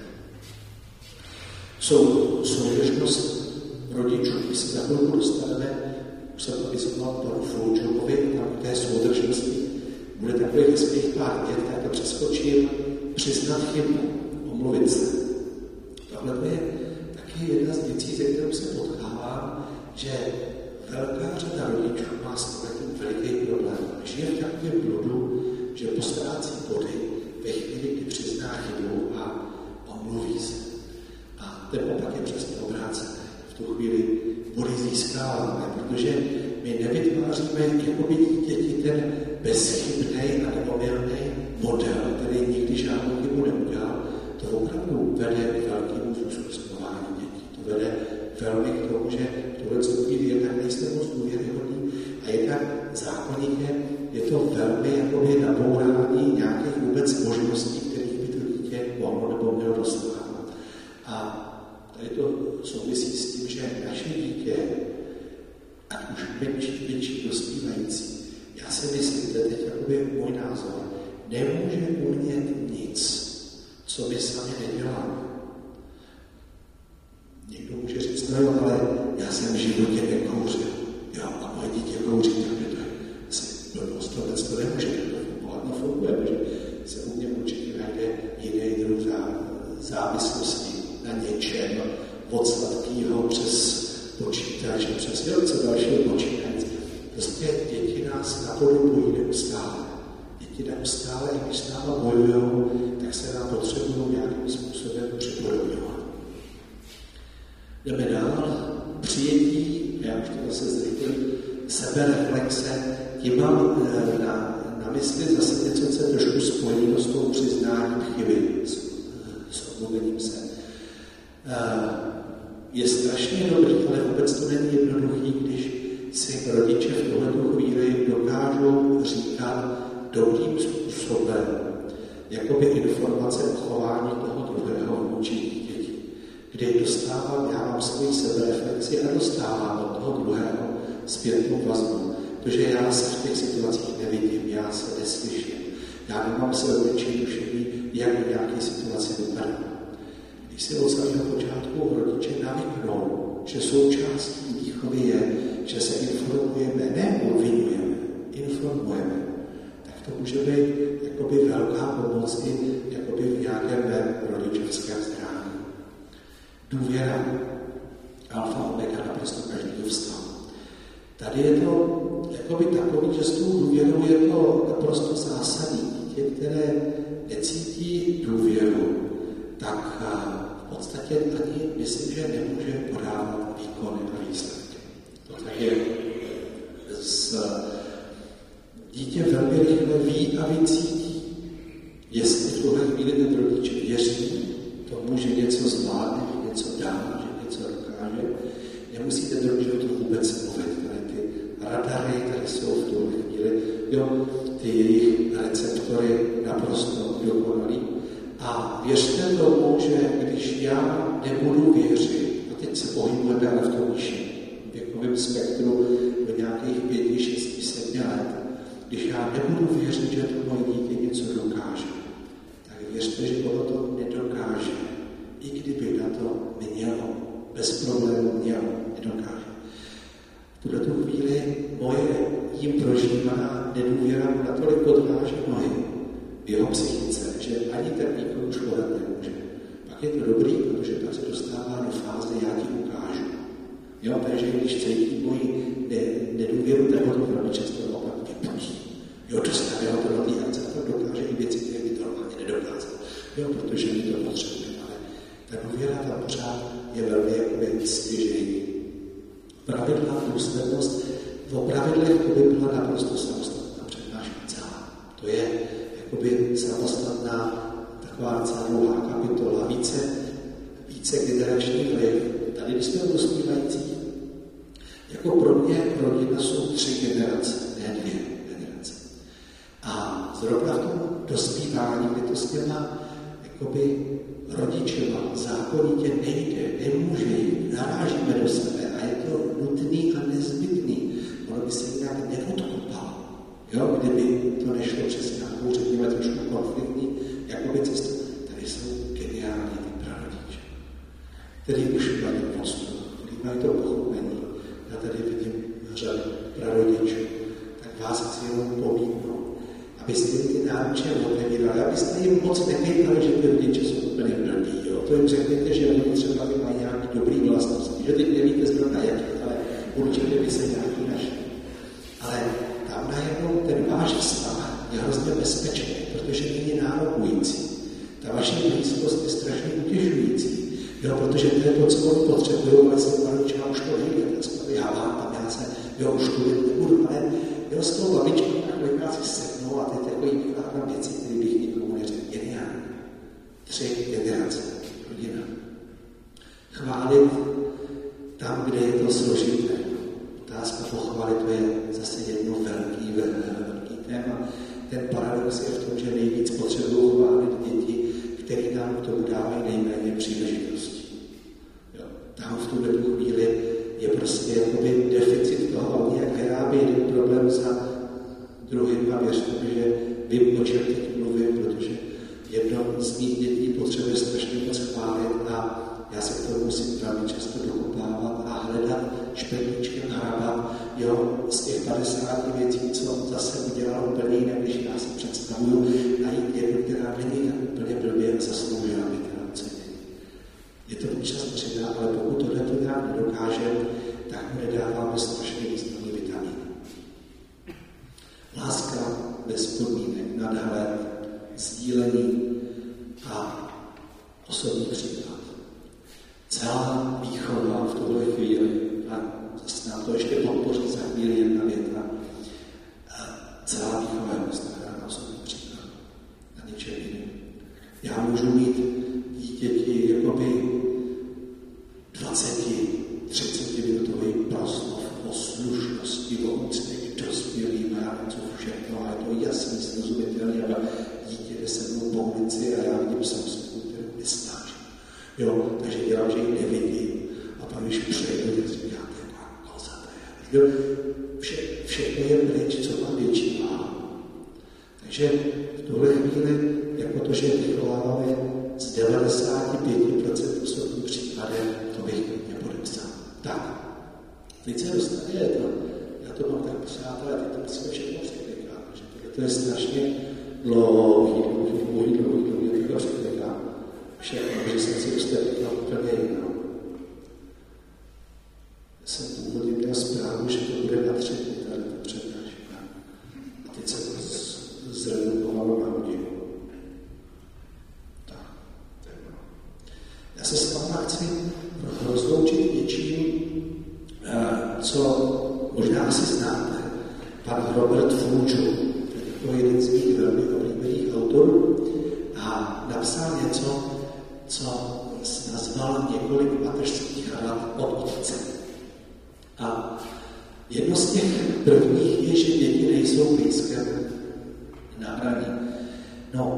Jsou soudržnost rodičů, když se za chvilku dostaneme, už jsem to vysvětloval panu Floučovovi, tam k té soudržnosti bude takových hezkých pár dět, tak to přeskočím, přiznat chybu, omluvit se. Tohle je taky jedna z věcí, se kterou se potkávám, že velká řada rodičů má s tím veliký problém. Žije v takovém bludu, že postrácí body ve chvíli, kdy přizná chybu a omluví se. A ten opak je přesně obrácený. V tu chvíli body získáváme, protože my nevytváříme jakoby děti ten bezchybnej a neomylný model, který nikdy žádnou chybu neudělal. To opravdu vede k velkému zúzkování dětí. To vede velmi k tomu, že tohle co chvíli je tak nejste moc důvěryhodný a je tak zákonitě, je to velmi jakoby nabourání nějakých vůbec možností, kterých by to dítě mohlo nebo mělo dostávat. A tady to souvisí s tím, že naše dítě, ať už menší, větší, dospívající, já si myslím, to je teď jakoby můj názor, nemůže umět nic, co my sami neděláme. Někdo může říct, no jo, ale já jsem v životě nekouřil. Jo, a moje dítě kouří, takže to je asi blbost, tohle to nemůže fungovat. No funguje, protože se u mě určitě najde jiný druh závislosti na něčem, od sladkýho přes počítač, přes co dalšího počítač. Prostě děti nás napodobují neustále. Děti neustále, i když s náma bojujou, tak se nám potřebují nějakým způsobem připodobňovat. Jdeme dál. Přijetí, já už to zase zrychlím, sebereflexe, tím mám na, na mysli zase něco, co je trošku spojené s tou přiznáním chyby, s, s omluvením se. Je strašně dobrý, ale vůbec to není jednoduchý, když si rodiče v tohleto chvíli dokážou říkat dobrým způsobem jakoby informace o chování toho druhého vůči děti. Kdy dostávám, já mám svoji sebereflexi a dostávám od toho druhého zpětnou vazbu. Protože já se v těch situacích nevidím, já se neslyším. Já nemám sebevětší tušení, jak v nějaké situaci vypadá. Když si od samého počátku rodiče navyknou, že součástí výchovy je, že se informujeme, ne obvinujeme, informujeme, tak to může být jakoby velká pomoc i jakoby v nějakém mém rodičovském zdraví. Důvěra, alfa, omega, naprosto každého vztahu. Tady je to jakoby takový, že s tou důvěrou je to naprosto zásadní. Dítě, které necítí důvěru, tak v podstatě ani myslím, že nemůže podávat výkony a výsledky. To tak je z dítě velmi rychle ví a vycítí, jestli v tuhle chvíli ten rodič věří tomu, že něco zvládne, že něco dá, že něco dokáže. Nemusí ten rodič o tom vůbec mluvit. Tady ty radary, tady jsou v tuhle chvíli, jo, ty jejich receptory naprosto dokonalý. A věřte tomu, že když já nebudu věřit, a teď se pohybujeme v tom nižším věkovém spektru do nějakých pěti, šesti, sedmi let, když já nebudu věřit, že to moje dítě něco dokáže, tak věřte, že ono to nedokáže. I kdyby na to mělo, bez problémů mělo, nedokáže. V tuto chvíli moje jim prožívaná nedůvěra mu natolik odváže nohy v jeho psychice, že ani ten výkon už podat nemůže. Pak je to dobrý, protože pak se dostává do fáze, já ti ukážu. Jo, takže když cítí moji nedůvěru, tak ho to velmi často naopak vypustí. Jo, dostane ho to do té akce, tak dokáže i věci, které by to normálně nedokázal. Jo, protože my to potřebujeme, ale ta důvěra tam pořád je velmi jakoby stěžejní. Pravidla, důslednost, o pravidlech to by byla naprosto samostatná přednáška celá. To je jakoby samostatná taková celá dlouhá kapitola, více, více generační vliv. Tady, když jsme dospívající, jako pro mě rodina jsou tři generace, ne dvě generace. A zrovna v tom dospívání, kdy to s těma jakoby rodičema zákonitě nejde, nemůže jít, narážíme do sebe a je to nutný a nezbytný. Ono by se nějak neodkopalo, jo? Kdyby to nešlo přes nějakou, řekněme, trošku konfliktní jakoby cestu. Tady jsou geniální ty prarodiče, který už mají postup, který mají to pochopení. Já tady vidím řadu prarodičů, tak vás chci jenom pobídnout, abyste jim ty náruče otevírali, abyste jim moc nekejtali, že ty rodiče jsou úplně blbý. To jim řekněte, že oni třeba mají nějaký dobrý vlastnosti, že teď nevíte zrovna jaký, ale určitě by se nějaký našli. Ale tam najednou ten váš vztah je hrozně bezpečný, protože není nárokující. Ta vaše blízkost je strašně utěžující, jo, protože to je to, co oni potřebují, ale se babička už to nejde, já vám tam, já se, jo, už tu nebudu, ale jo, s tou babičkou takhle si sednou a teď takový vykládám věci, které bych nikomu neřekl. Geniální. Tři generace. Rodina. Chválit tam, kde je to složité. Otázka pochválit, to je zase jedno velký, velký téma. Ten paradox je v tom, že nejvíc potřebují chválit děti, které nám k tomu dávají nejméně příležitostí. Jo. Tam v tuhle chvíli je prostě jakoby deficit toho, oni jak vyrábí jeden problém za druhým a věřte mi, že vím, o čem teď mluvím, protože jedno z mých dětí potřebuje strašně moc chválit a já se k tomu musím velmi často dokopávat a hledat špendíčkem hrabat, jo, z těch padesáti věcí, co zase udělal úplně jinak, když já si představuju, najít jednu, která není tak úplně blbě zasloužila by teda ocenit. Je to občas přidá, ale pokud tohle to nějak nedokážeme, tak mu nedáváme strašně významný vitamin. Láska bez podmínek, nadhled, sdílení a osobní příklad. Celá výchova v tuhle chvíli, a zase nám to ještě podpoří za chvíli jedna věta, celá výchova je postavená na osobní příklad, na něčem jiném. Já můžu mít dítěti jakoby dvacet třicet minutový proslov o slušnosti, o úctě k dospělým, a já nevím, co všechno, ale je to jasný, srozumitelný, ale dítě jde se mnou po ulici a já vidím samskou, kterou nesnážím. Jo, takže dělám, že ji nevidím. A pak, když přejdu, tak říkám, taková koza to je. Vše, všechno je pryč, co má větší váhu. Takže v tuhle chvíli, jako to, že vychováváme z devadesát pět procent osobním příkladem, to bych nepodepsal. Tak, teď se dostane, je to, já to mám tak přátelé, teď to musíme všechno překlikat, že to je strašně dlouhý, dlouhý, dlouhý, dlouhý, dlouhý, to překlikám. Všechno, že jsem si ustekl úplně jinou. Já jsem původně měl zprávu, že to bude na tři dny, tady to přednáška. A teď se to zredukovalo na hodinu. Tak, tak no. Já se s vámi chci rozloučit něčím, co možná asi znáte. Pan Robert Fulčo, to je jeden z mých velmi oblíbených autorů, a napsal něco, co nazval několik mateřských rad od otce. A jedno z těch prvních je, že děti nejsou blízké na hraní. No,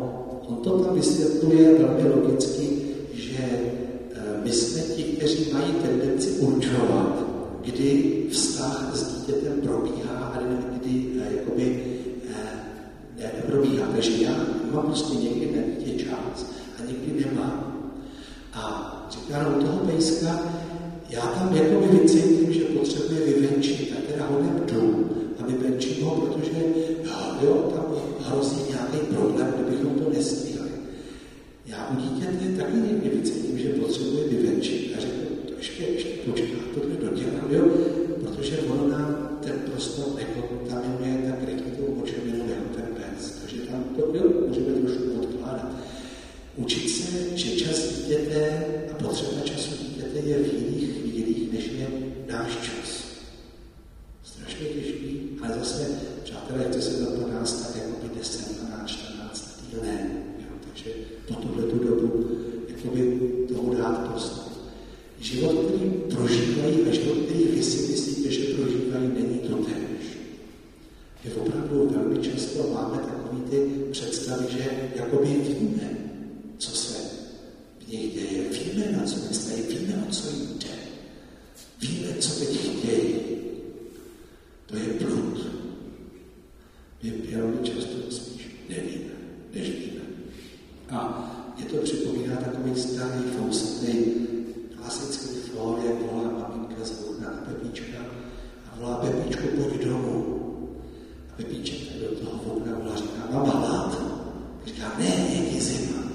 on to tam vysvětluje velmi logicky, že my jsme ti, kteří mají tendenci určovat, kdy vztah s dítětem probíhá a kdy jakoby neprobíhá. Takže já mám prostě někdy na dítě čas a někdy nemám. A říká, no u toho pejska, já tam jakoby vycítím, že potřebuje vyvenčit, tak teda ho jdu a vyvenčím ho, protože jo, tam hrozí nějaký problém, kdybychom to nestíhali. Já u dítěte taky někdy vycítím, že potřebuje vyvenčit a řeknu, to ještě, ještě počká, tohle dodělám, jo, protože ono nám ten prostor nekontaminuje tak rychlou močovinu jako ten pes. Takže tam to jo, můžeme trošku odkládat. Učit se, že čas dítěte a potřeba času dítěte je v jiných chvílích, než je náš čas. Strašně těžký, ale zase, přátelé, chce se za dvanáct, tak jako by deset, dvanáct, čtrnáct týdne. Takže po tuhletu dobu jakoby toho dát prostor. Život, který prožívají a život, který vy si myslíte, že prožívají, není to též. Je opravdu velmi často máme takový ty představy, že jakoby víme, co se v nich děje. Víme, na co myslí, víme, o co jde. Víme, co teď chtějí. To je blud. My velmi často spíš nevíme, než víme. A je to připomíná takový starý, fousatý, klasický flor, jak volá maminka z okna na Pepíčka a volá Pepíčku, pojď domů. A Pepíček do toho okna volá, říká, mám hlad. Říká, ne, je zima.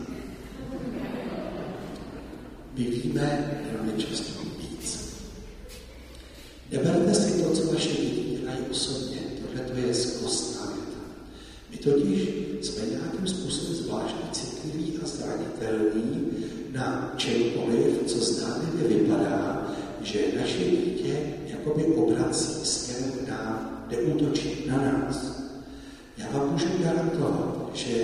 My víme velmi často víc. Neberte si to, co vaše děti dělají osobně. Tohle to je zkostná věta. My totiž jsme nějakým způsobem zvláštně citliví a zranitelní na čemkoliv, co zdánlivě vypadá, že naše dítě jakoby obrací směrem k nám, neútočí na nás. Já vám můžu garantovat, že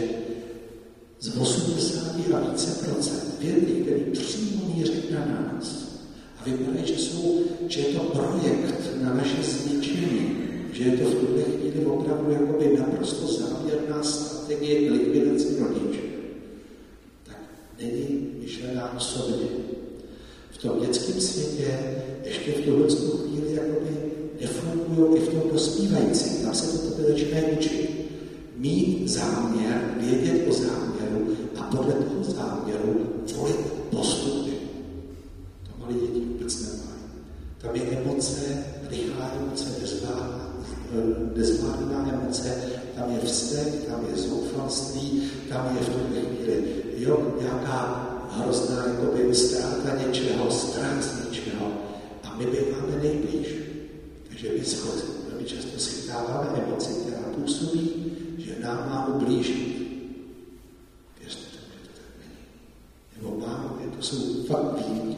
z osmdesát a více procent vědy, který přímo míří na nás a vypadá, že, jsou, že je to projekt na naše zničení, že je to v tuhle chvíli opravdu jakoby naprosto záměrná strategie likvidace rodičů, tak není myšlená osobně. V tom dětském světě ještě v tuhle chvíli jakoby nefungují i v tom dospívajícím. Tam se to tebe začíná učit. Mít záměr, vědět o záměru a podle toho záměru volit postupy. To malé děti vůbec nemají. Tam je emoce, rychlá emoce, nezvládná emoce, tam je vztek, tam je zoufalství, tam je v tuhle chvíli jo, nějaká hrozná jakoby ztráta něčeho, strach z něčeho. A my býváme nejblíž. Takže my schod, velmi často schytáváme emoci, která působí, že nám má ublížit. Věřte tomu, že to tak není. Nebo mám, to jsou fakt výjimky.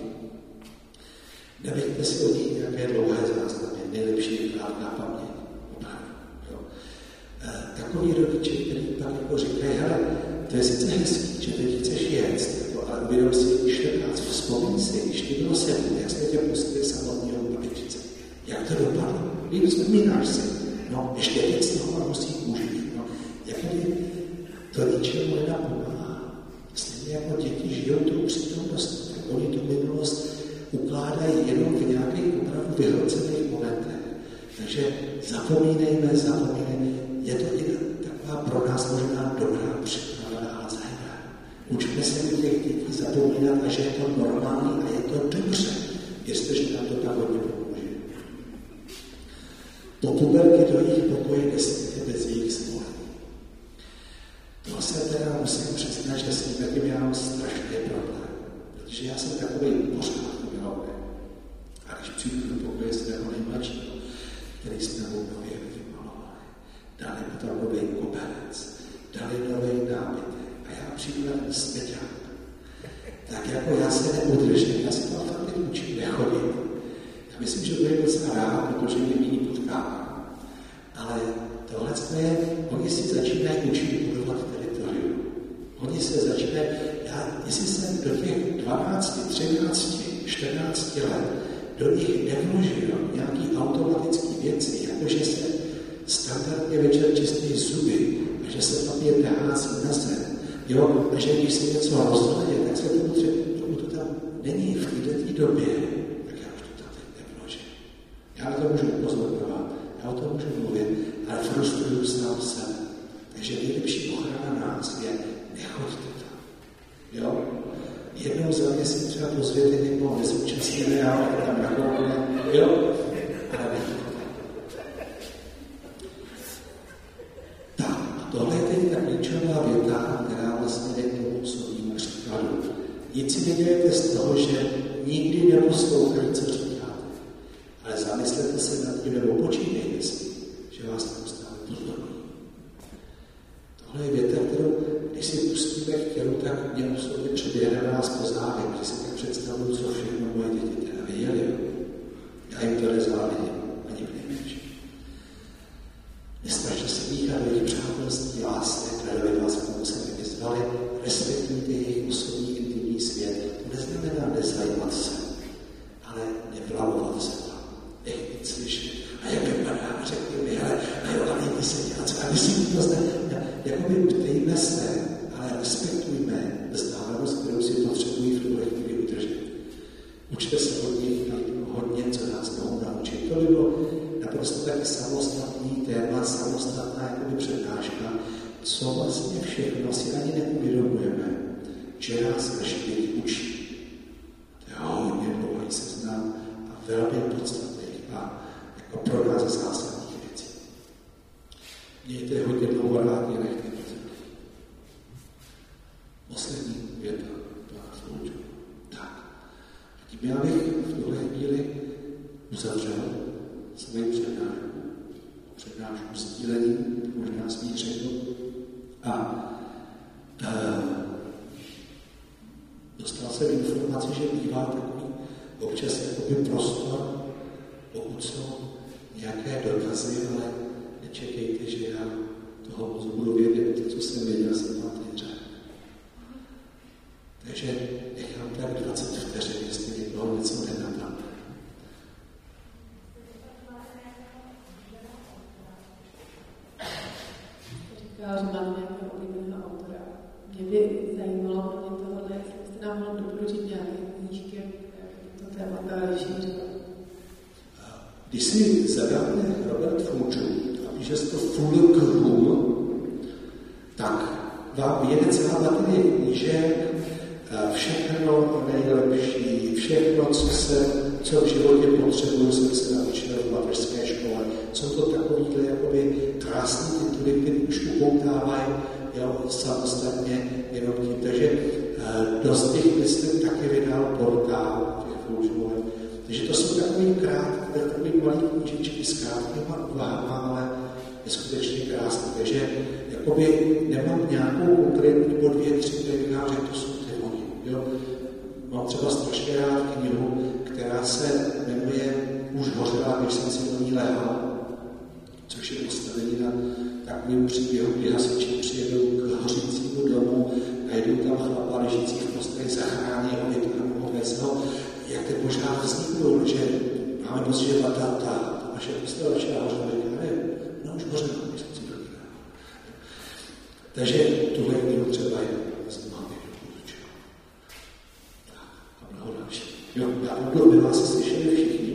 Neveďte si od nich nějaké dlouhé záznamy, nejlepší vyprávět na paměť. Opravdu. E, takový rodiče, který pak jako říkají, hele, to je sice hezký, že teď chceš jet, jako, ale uvědom si čtrnáct, vzpomeň si, když ty bylo sedm, jak jsme tě pustili samotného babičice. Jak to dopadlo? Když vzpomínáš si, no, ještě teď z toho musí užít. No, jak tady to ničemu nenapomáhá. Stejně jako děti žijou tou přítomností, tak oni tu minulost ukládají jenom v nějakých opravdu vyhrocených momentech. Takže zapomínejme, zapomínejme. Je to i taková pro nás možná dobrá připravená zéna. Učme se u těch dětí zapomínat a že je to normální a je to dobře. Věřte, že nám to tak hodně pomůže. Po pubertě do jejich pokoje nesmíte bez jejich svolení. To se teda musím přiznat, že s tím taky mám strašný problém. Protože já jsem takový pořád udělal. A když přijdu do pokoje svého nejmladšího, který jsme mu nově vymalovali, dali mu tam nový koberec, dali nový nábytek a já přijdu na ten svěťák. Tak jako já se neudržím, já si to fakt neučím nechodit. Já myslím, že to je docela rád, protože mě méně potkává. Ale tohle je, oni si začínají učit budovat teritorium. Oni se začínají, já, jestli jsem do těch dvanácti, třinácti, čtrnácti let do nich nevložil nějaký automatický věci, jako že se standardně večer čistí zuby a že se papír nehází na zem Jo, a že když se něco rozhodne, tak se tomu třeba, pokud to tam není v této době, tak já už to tam teď nevložím. Já na to můžu upozorňovat, já o tom můžu mluvit, ale frustruju sám sebe. Takže nejlepší ochrana nás je nechoďte tam. Jo? Jednou za měsíc třeba pozvěte někoho nezúčastněné a tam nakoupíme. Jo? Ale nechoďte. Tak, a tohle je teď ta klíčová věta, která vlastně je k tomu slovnímu příkladu. Nic si nedělejte z toho, že nikdy neposlouchají, co říkáte. Ale zamyslete se nad tím, nebo počítejte si, že vás neustále pozorují. Tohle je věta, kterou, když si pustíme k tělu, tak mě osobně přeběhne nás po závě, že si tak představuju, co všechno moje děti teda věděli. Já jim to nezávidím, ani v nejmenší. Nesnažte se míchat do jejich přátelství, lásky, které by vás k tomu se nevyzvali, respektujte jejich osobní intimní svět. To neznamená nezajímat se, ale nevlamovat se tam. Nech nic slyšet. A jak vypadá, řekni mi, ale a jo, ale jdi se dělat, a když si to zde, jakoby ptejme se, ale respektujme vzdálenost, kterou si potřebují v tuhle chvíli udržet. Učte se od nich hodně, co nás mohou naučit. To by bylo naprosto taky samostatný téma, samostatná jakoby přednáška, co vlastně všechno si ani neuvědomujeme, že nás naši děti učí. To je hodně dlouhý seznam a velmi podstatných a jako pro nás zásadních věcí. Mějte je hodně dlouho rád, je nechte do země. Poslední věta, to nás loučí. Tak. A tím já bych v tuhle chvíli uzavřel svoji přednášku. Přednášku sdílení, možná spíš řekl. A e, dostal jsem informaci, že bývá takový občas jakoby prostor, pokud jsou nějaké dotazy, ale nečekejte, že já toho moc budu vědět, co jsem věděl, jsem vám teď řekl. Takže nechám tak dvacet vteřin, jestli někoho něco nenapadne. Říká, že mám nějakého oblíbeného autora. Mě by zajímalo hodně tohle, jestli byste nám mohl doporučit nějaké knížky, to téma šířilo. Když si zadáte Robert Funčů a píše to Fulcrum, tak vám vyjede celá baterie knížek, všechno nejlepší, všechno, co, se, co v životě potřebuju, jsem se naučil v mateřské škole. Jsou to takovýhle jakoby krásné tituly, které už upoutávají samostatně jenom tím. Takže dost těch myslím taky vydal portál těch Fulcrumů. Takže to jsou takový krátké, takový malý knížičky s krátkýma úvahama, ale je skutečně krásný. Takže jakoby nemám nějakou konkrétní po dvě, tři, které říkám, že to jsou ty oni. Jo? Mám třeba strašně rád knihu, která se jmenuje Už hořela, když jsem si do ní léhal, což je postavení na takovým příběhu, kdy hasiči přijedou k hořícímu domu, najdou tam chlapa ležící v posteli, zachrání ho, vytáhnou ho, veznou, jak ten požár vzniknul, že máme dost, že ta, ta, ta vaše postele začala hořela, nevím, no už hořela, když jsem si do ní léhal. Takže tuhle knihu třeba je z máme doporučil. A mnoho další. Jo, já budu, by vás slyšeli všichni.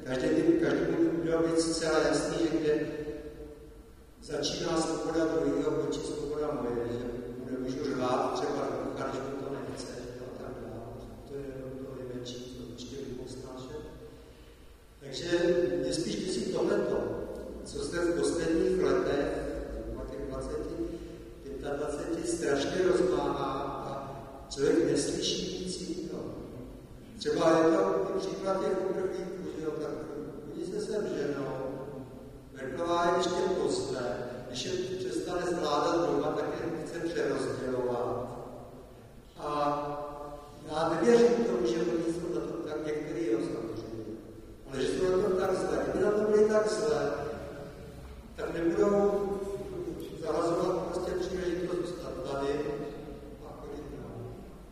každý každý by měl být zcela jasný, že kde začíná svoboda druhého, končí svoboda moje, že nemůžu řvát třeba do ducha, když mu to nechce, a tak dále. To je to nejmenší, co určitě bych snášel. Takže mě spíš myslí tohleto, co se v posledních letech, těch dvaceti, dvaceti strašně rozmáhá a člověk neslyší nic jiného. Třeba je to příklad těch uprchlíků, že jo, tak oni se sem ženou, Merkelová je ještě pozve, když je přestane zvládat doma, tak je chce přerozdělovat. A já nevěřím tomu, že oni jsou na to tak některý, jo, samozřejmě. Ale že jsou na to tak zlé. Kdyby na to byli tak zlé, tak nebudou zahazovat prostě příležitost zůstat tady a chodit dál.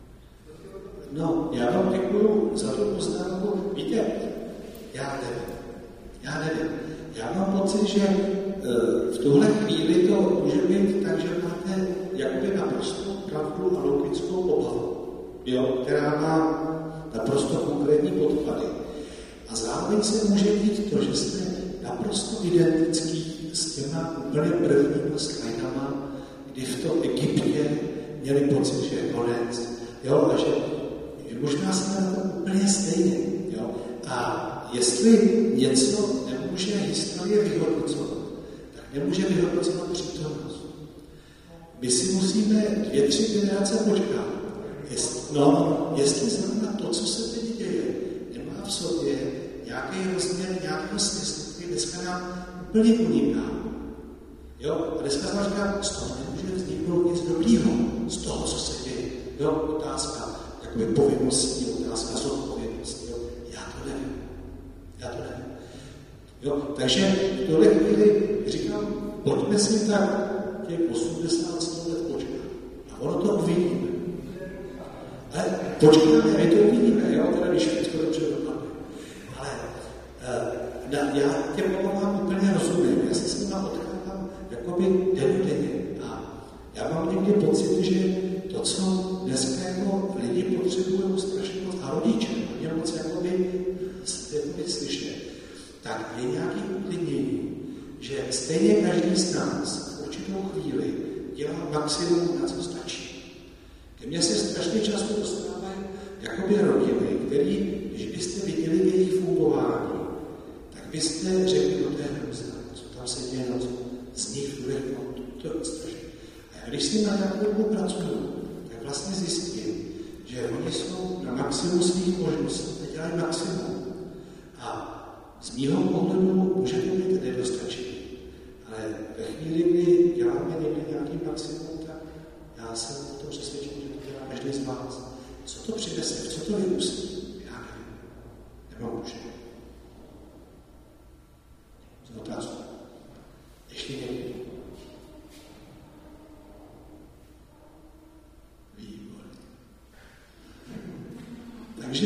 No, já vám děkuju za tu poznámku. Víte, já nevím. Já nevím. Já mám pocit, že v tuhle chvíli to může být tak, že máte jakoby naprosto pravdu a logickou obavu, jo, která má naprosto konkrétní podklady. A zároveň se může být to, že jste naprosto identický s těma úplně prvníma slajdama, kdy v tom Egyptě měli pocit, že je konec, jo, a že možná jsme na tom úplně stejně, jo. A jestli něco nemůže historie vyhodnocovat, tak nemůže vyhodnocovat přítomnost. My si musíme dvě, tři generace počkat. Jest, no, jestli znamená to, co se teď děje, nemá v sobě nějaký rozměr, nějakého smyslu, který dneska nám úplně uniká. Jo? A dneska jsme říká, z toho nemůže vzniknout nic dobrýho, z toho, co se děje. Jo? Otázka jakoby povinností, otázka zodpovědnosti. Jo? Já to nevím. Já to nevím. Jo? Takže v tohle chvíli říkám, pojďme si tak těch osmdesát sto let počkat. A ono to uvidíme. Ale počkáme, my to uvidíme, jo? Teda když všechno dobře dopadne. Ale uh, já těm obavám úplně rozumím. Já se s nimi odcházám jakoby denně. A já mám někdy pocit, že to, co dneska jako lidi potřebují strašně moc a rodiče, mě moc jakoby, jakoby slyšet, tak je nějaký uklidnění, že stejně každý z nás v určitou chvíli dělá maximum, na co stačí. Ke mně se strašně často dostávají jakoby rodiny, který, když byste viděli jejich fungování, tak byste řekli, no to je hrozné, co tam se děje, no co z nich bude, no to, to je strašné. A když si na nějakou dobu pracuju, tak vlastně zjistím, že oni jsou na maximum svých možností, teď dělají maximum. A z mýho pohledu může to být nedostačení. Ale ve chvíli, kdy děláme někde nějaký maximum, tak já jsem o tom přesvědčen, že to dělá každý z vás. Co to přinese? Co to vyústí? Já nevím. Nemám už. Za otázku. Ještě někdy. Výborně. Takže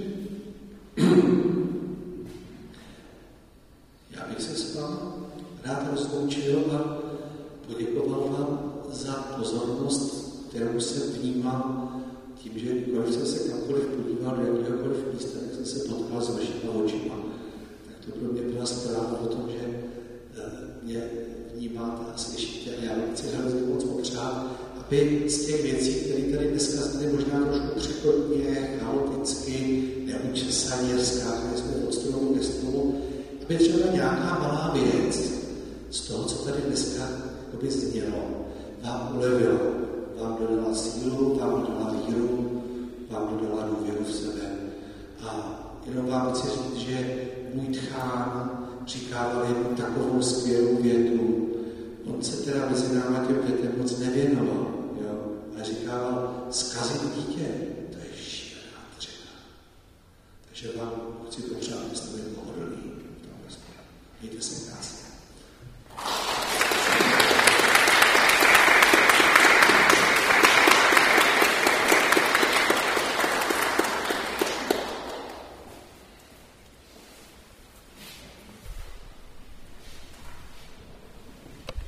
já bych se s vámi rád rozloučil a poděkoval vám za pozornost, kterou jsem vnímal tím, že když jsem se kamkoliv podíval do jakéhokoliv místa, tak jsem se potkal s vašima očima. Tak to pro mě byla zpráva o tom, že mě vnímáte a slyšíte. A já vám chci hrozně moc popřát, aby z těch věcí, které tady dneska zněly možná trošku překotně, chaoticky, neučesaně, skákali jsme od stromu ke stromu, aby třeba nějaká malá věc z toho, co tady dneska znělo, vám ulevila, vám dodala sílu, vám dodala víru, vám dodala důvěru v sebe. A jenom vám chci říct, že můj tchán říkával jednu takovou skvělou větu. On se teda mezi náma těm dětem moc nevěnoval, jo? Ale říkával, zkazit dítě, to je šílená dřeva. Takže vám chci popřát, abyste byli pohodlní. Mějte se krásně.